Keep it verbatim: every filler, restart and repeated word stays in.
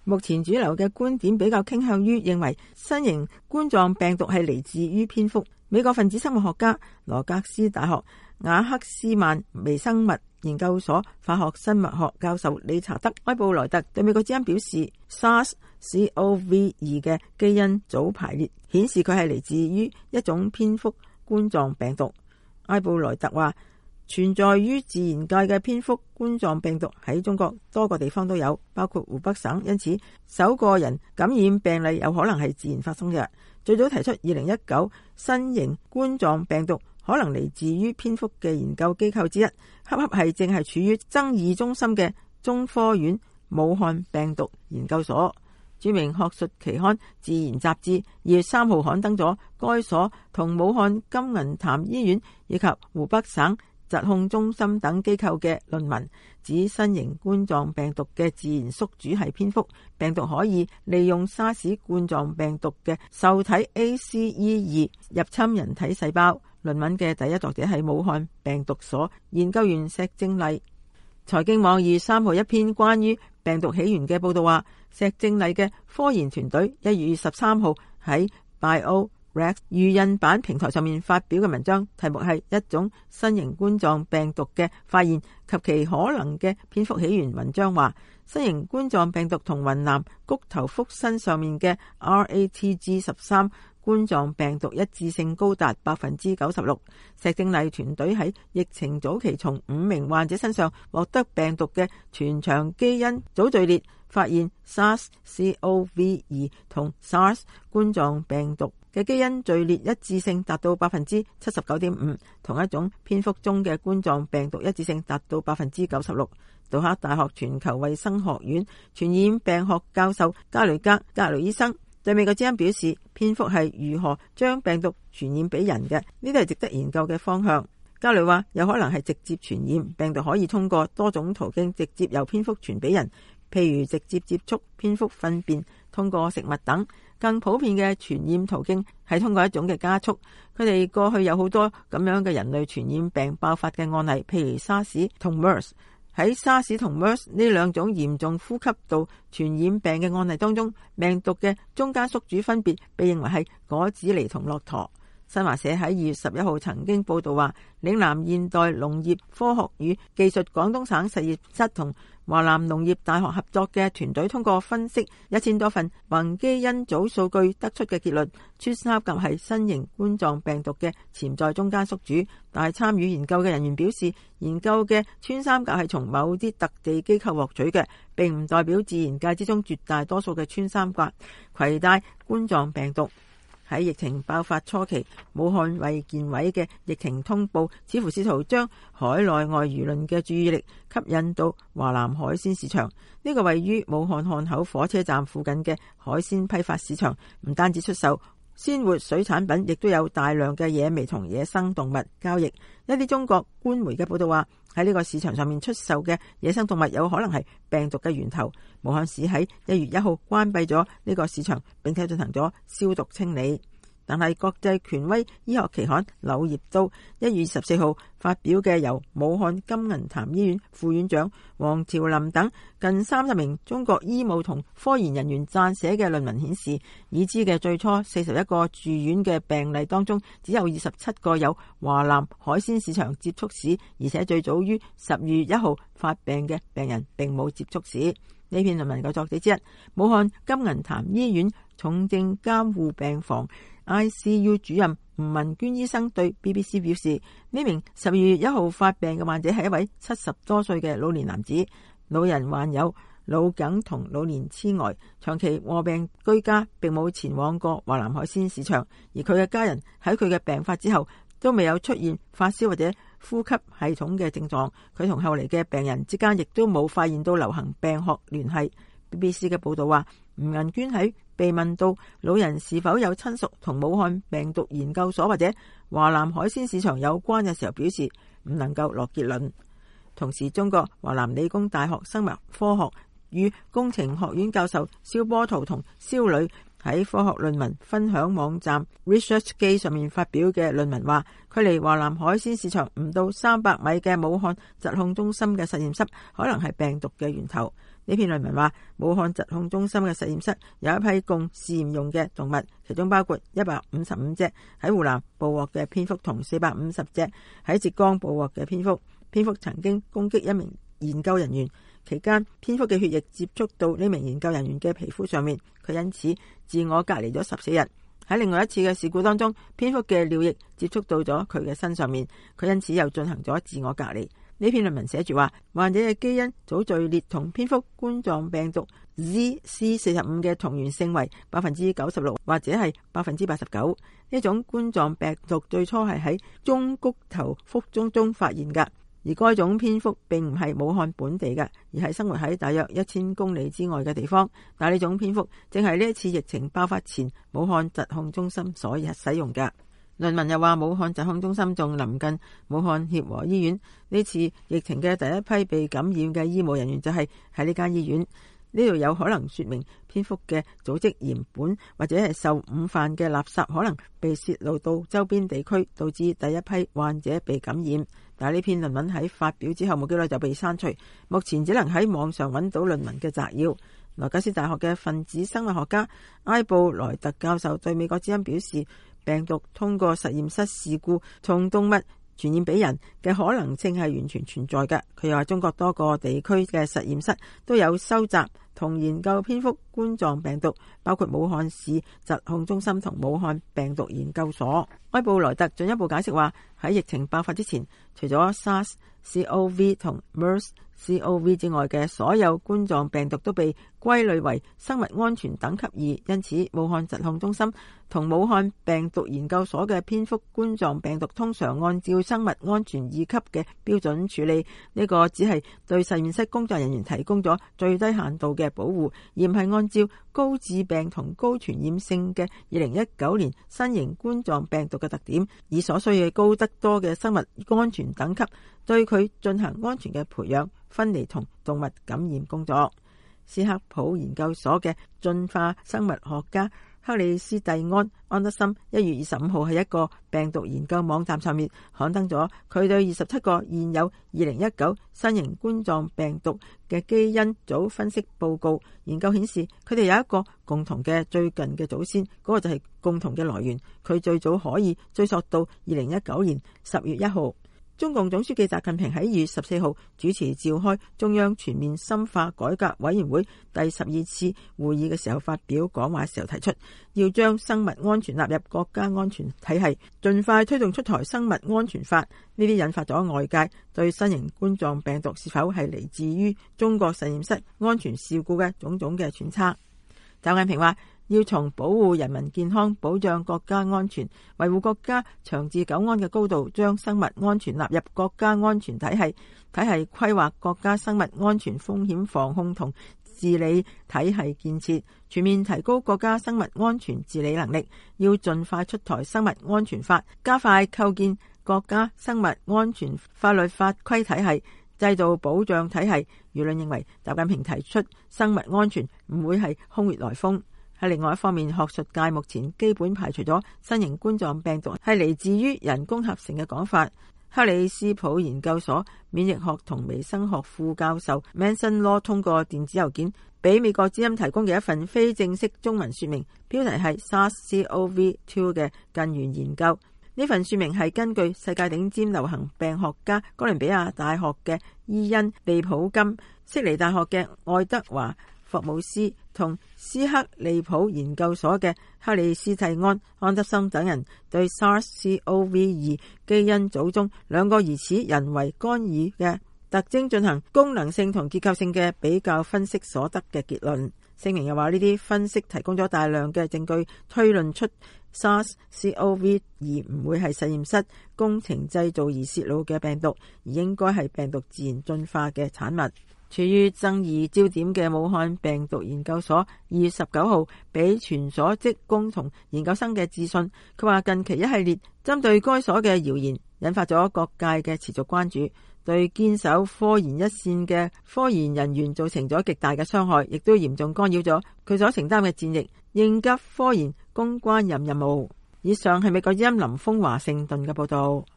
目前主流嘅觀點比較傾向於認為新型冠狀病毒係嚟自於蝙蝠。美國分子生物學家羅格斯大學雅克斯曼微生物研究所化學生物學教授理查德埃布萊特對美國之音表示 SARS-C o V 二 嘅基因組排列顯示佢係嚟自於一種蝙蝠冠狀病毒。埃布萊特話，存在於自然界嘅蝙蝠冠狀病毒喺中國多個地方都有，包括湖北省，因此首個人感染病例有可能係自然發生嘅。最早提出二零一九新型冠狀病毒可能嚟自於蝙蝠嘅研究機構之一，恰恰係正係處於爭議中心嘅中科院武漢病毒研究所。著名學術期刊《自然》雜誌二月三號刊登咗該所同武漢金銀潭醫院以及湖北省疾控中心等機構嘅論文，指新型冠狀病毒嘅自然宿主係蝙蝠，病毒可以利用沙士冠狀病毒嘅受體 A C E 二入侵人體細胞。論文嘅第一作者係武漢病毒所研究員石正麗。財經網二月三號一篇關於病毒起源嘅報道話，石正麗嘅科研團隊一月十三號喺 BioRex 魚印版平台上面發表嘅文章，題目係一種新型冠狀病毒嘅發現及其可能嘅蝙蝠起源。文章話，新型冠狀病毒同雲南菊頭蝠身上面嘅 R A T G 十三冠狀病毒一致性高達百分之九十六。石正麗團隊喺疫情早期從五名患者身上獲得病毒嘅全長基因組序列，發現 SARS C o V 二 同 SARS 冠狀病毒嘅基因序列一致性達到百分之七十九點五，同一種蝙蝠中嘅冠狀病毒一致性達到百分之九十六。杜克大學全球衛生學院傳染病學教授加雷格格雷醫生對美國之音表示，蝙蝠係如何將病毒傳染俾人嘅，呢啲係值得研究嘅方向。加雷話，有可能係直接傳染，病毒可以通過多種途徑直接由蝙蝠傳俾人，譬如直接接觸蝙蝠糞便、通過食物等。更普遍嘅傳染途徑係通過一種嘅加速。佢哋過去有好多咁樣嘅人類傳染病爆發嘅案例，譬如沙士同 MERS。喺沙士同 MERS 呢兩種嚴重呼吸道傳染病嘅案例當中，病毒嘅中間宿主分別被認為係果子狸同駱駝。新華社喺二月十一號曾經報道話，嶺南現代農業科學與技術廣東省實驗室同華南農業大學合作嘅團隊通過分析一千多份宏基因組數據得出嘅結論，穿山甲係新型冠狀病毒嘅潛在中間宿主。但係參與研究嘅人員表示，研究嘅穿山甲係從某啲特地機構獲取嘅，並唔代表自然界之中絕大多數嘅穿山甲攜帶冠狀病毒。喺疫情爆發初期，武漢衛健委嘅疫情通報似乎試圖將海內外輿論嘅注意力吸引到華南海鮮市場。呢個位於武漢漢口火車站附近嘅海鮮批發市場，唔單止出售鮮活水產品，亦都有大量嘅野味同野生動物交易。一啲中國官媒嘅報道話，喺呢個市場上面出售嘅野生動物有可能係病毒嘅源頭。武漢市喺一月一號關閉咗呢個市場，並且進行咗消毒清理。但係國際權威醫學期刊《柳葉刀》一月十四號發表嘅由武漢金銀潭醫院副院長黃朝林等近三十名中國醫務同科研人員撰寫嘅論文顯示，已知嘅最初四十一個住院嘅病例當中，只有二十七個有華南海鮮市場接觸史，而且最早於十月一號發病嘅病人並冇接觸史。呢篇論文嘅作者之一，武漢金銀潭醫院重症監護病房 I C U 主任吳文娟醫生對 B B C 表示，呢名十二月一號發病嘅患者係一位七十多歲嘅老年男子，老人患有腦梗同老年痴呆，長期臥病居家，並冇前往過華南海鮮市場，而佢嘅家人喺佢嘅病發之後都未有出現發燒或者呼吸系統嘅症狀，佢同後嚟嘅病人之間亦都冇發現到流行病學聯繫。B B C 嘅報道話，吳銀娟喺被問到老人是否有親屬同武漢病毒研究所或者華南海鮮市場有關嘅時候，表示唔能夠落結論。同時，中國華南理工大學生物科學與工程學院教授蕭波圖同蕭磊喺科學論文分享網站 ResearchGate 上面發表嘅論文話，距離華南海鮮市場唔到三百米嘅武漢疾控中心嘅實驗室可能係病毒嘅源頭。 呢篇論文話，武漢疾控中心嘅實驗室有一批供試驗用嘅動物，其中包括一百五十五隻喺湖南捕獲嘅蝙蝠同四百五十隻喺浙江捕獲嘅蝙蝠。蝙蝠曾經攻擊一名研究人員，期間蝙蝠嘅血液接觸到呢名研究人員嘅皮膚上面，佢因此自我隔離咗十四日。喺另外一次嘅事故當中，蝙蝠嘅尿液接觸到咗佢嘅身上面，佢因此又進行咗自我隔離。呢篇論文寫住話，患者嘅基因組序列同蝙蝠冠狀病毒 Z C 四十五嘅同源性為百分之九十六或者係百分之八十九。呢種冠狀病毒最初係喺中谷頭腹中中發現㗎，而該種蝙蝠並唔係武漢本地嘅，而係生活喺大約一千公里之外嘅地方。但係呢種蝙蝠正係呢一次疫情爆發前武漢疾控中心所使用嘅。論文又話，武漢疾控中心仲臨近武漢協和醫院，呢次疫情嘅第一批被感染嘅醫務人員就係喺呢間醫院。呢度有可能說明蝙蝠嘅組織鹽本或者係受午飯嘅垃圾可能被泄露到周邊地區，導致第一批患者被感染。但係呢篇論文喺發表之後冇幾耐就被刪除，目前只能喺網上揾到論文嘅摘要。羅格斯大學嘅分子生物學家埃布萊特教授對美國之音表示，病毒通過實驗室事故從動物傳染俾人嘅可能性係完全存在嘅。佢又話，中國多個地區嘅實驗室都有收集同研究蝙蝠冠狀病毒，包括武漢市疾控中心同武漢病毒研究所。埃布萊特進一步解釋話，喺疫情爆發之前，除咗 SARS C O V 同 MERS C O V 之外嘅所有冠狀病毒都被歸類為生物安全等級二，因此武漢疾控中心同武漢病毒研究所嘅蝙蝠冠狀病毒通常按照生物安全二級嘅標準處理。呢個只係對實驗室工作人員提供咗最低限度嘅保護，而唔係按照高致病同高傳染性嘅二零一九年新型冠狀病毒嘅特點，以所需嘅高得多嘅生物安全等級對佢進行安全嘅培養、分離同動物感染工作。斯克普研究所嘅進化生物學家克里斯蒂安安德森一月二十五號喺一個病毒研究網站上面刊登咗佢對二十七個現有二零一九新型冠狀病毒嘅基因組分析報告。研究顯示，佢哋有一個共同嘅最近嘅祖先，嗰、那個就係共同嘅來源。佢最早可以追溯到二零一九年十月一號。中共總書記習近平喺二月十四號主持召開中央全面深化改革委員會第十二次會議嘅時候發表講話嘅時候提出，要將生物安全納入國家安全體系，盡快推動出台生物安全法。呢啲引發咗外界對新型冠狀病毒是否係嚟自於中國實驗室安全事故嘅種種嘅揣測。習近平話，要從保護人民健康、保障國家安全、維護國家長治久安嘅高度，將生物安全納入國家安全體系，體系規劃國家生物安全風險防控同治理體系建設，全面提高國家生物安全治理能力。要盡快出台生物安全法，加快構建國家生物安全法律法規體系、制度保障體系。輿論認為，習近平提出生物安全唔會係空穴來風。喺另外一方面，學術界目前基本排除咗新型冠狀病毒係嚟自於人工合成嘅講法。克里斯普研究所免疫學同微生學副教授 Manson Law 通過電子郵件俾美國之音提供嘅一份非正式中文說明，標題係 SARS C O V 二 嘅近緣研究。呢份說明係根據世界頂尖流行病學家哥倫比亞大學嘅伊恩利普金、悉尼大學嘅愛德華霍姆斯同斯克利普研究所嘅克里斯蒂安安德森等人對 SARS C O V 二 基因組中兩個疑似人為干預嘅特徵進行功能性同結構性嘅比較分析所得嘅結論。聲明又話，呢啲分析提供咗大量嘅證據，推論出 SARS C O V 二 唔會係實驗室工程製造而泄露嘅病毒，而應該係病毒自然進化嘅產物。處於爭議焦點嘅武漢病毒研究所二月十九號俾全所職工同研究生嘅致信，佢話近期一系列針對該所嘅謠言引發咗各界嘅持續關注，對堅守科研一線嘅科研人員造成咗極大嘅傷害，亦都嚴重干擾咗佢所承擔嘅戰役應急科研攻關任任務。以上係美國之音林峰華盛頓嘅報道。